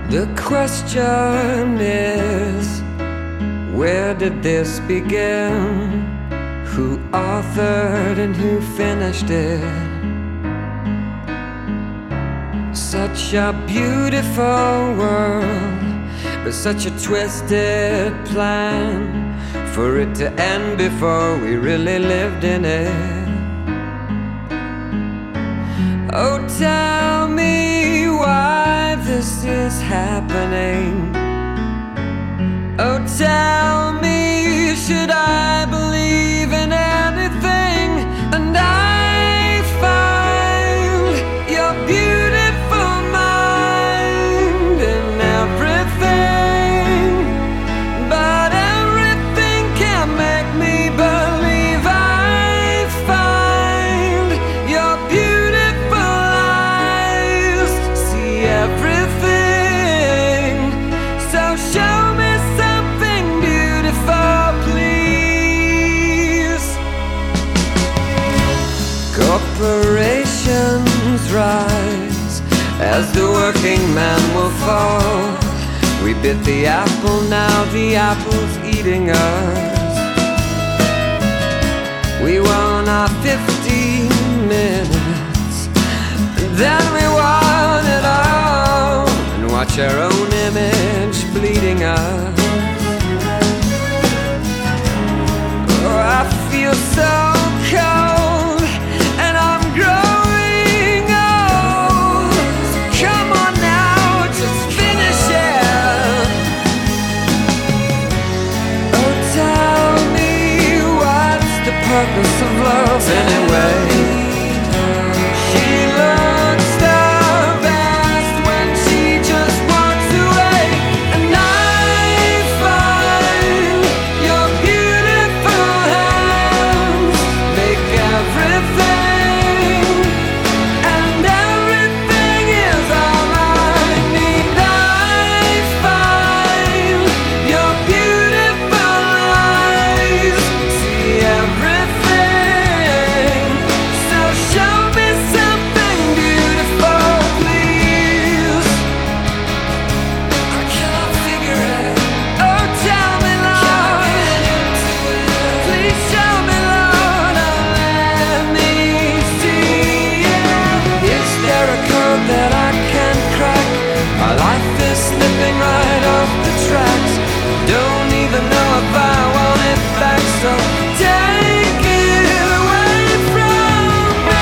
The question is, where did this begin? Who authored and who finished it? Such a beautiful world, but such a twisted plan for it to end before we really lived in it. Oh, tell me why this is happening. Oh, tell me, should I believe in anything? And I find your beautiful mind in everything, but everything can make me believe. I find your beautiful eyes see everything, so show me something beautiful, please. Corporations rise as the working man will fall. We bit the apple, now the apple's eating us. We won our 15 minutes, and then we won it all, and watch our own image bleeding us. Oh, I feel so cold, and I'm growing old. So come on now, just finish it. Oh, tell me, what's the purpose of love anyway? She looks the best when she just walks away, and I find your beautiful hands make everything, and everything is all I need. I find your beautiful eyes see everything, so show me something beautiful, please. I cannot figure it. Oh, tell me, Lord, please show me, Lord, and let me see it. Is there a code that I can crack? My life is slipping right off the tracks. Don't even know if I want it back, so take it away from me.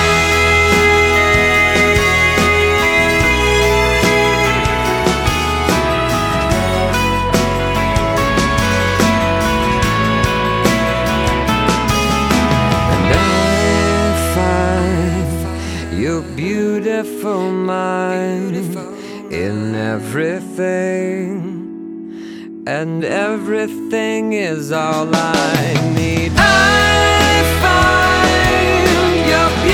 And I find your beautiful mind in everything, and everything is all I need. I find your